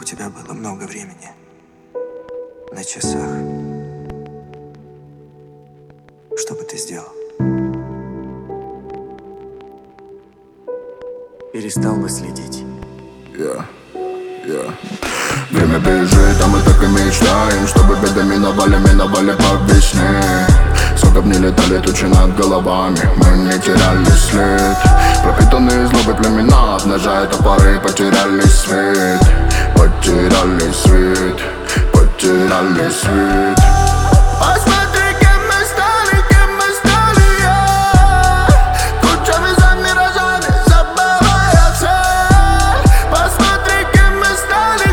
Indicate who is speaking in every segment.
Speaker 1: тебя было много времени на часах. Что бы ты сделал? Перестал бы следить.
Speaker 2: Время бежит, а мы так и мечтаем, чтобы беды миновали по весне. Сколько б не летали тучи над головами, мы не теряли след. Пропитанные злобой племена обнажают топоры, потеряли свет. Потеряли свет. Посмотри, кем мы стали, тучами за миражами, забывая цель. Посмотри, кем мы стали,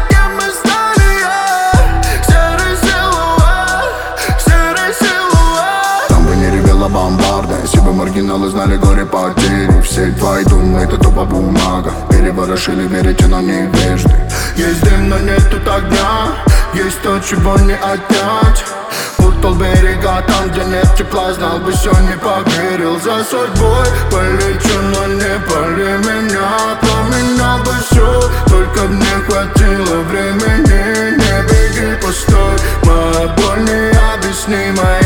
Speaker 2: серый силуэт. Там бы не ревела бомбарда, если бы маргиналы знали горе потери. Все твои думы, это тупо бумага. Переворошили, верите, но не вежды. Есть дым, но нету огня. Есть то, чего не отнять. Путал берега там, где нет тепла. Знал бы, все не поверил. За судьбой полечу, но не пали меня. Поменял бы все, только б не хватило времени. Не беги, постой, моя боль необъяснимая.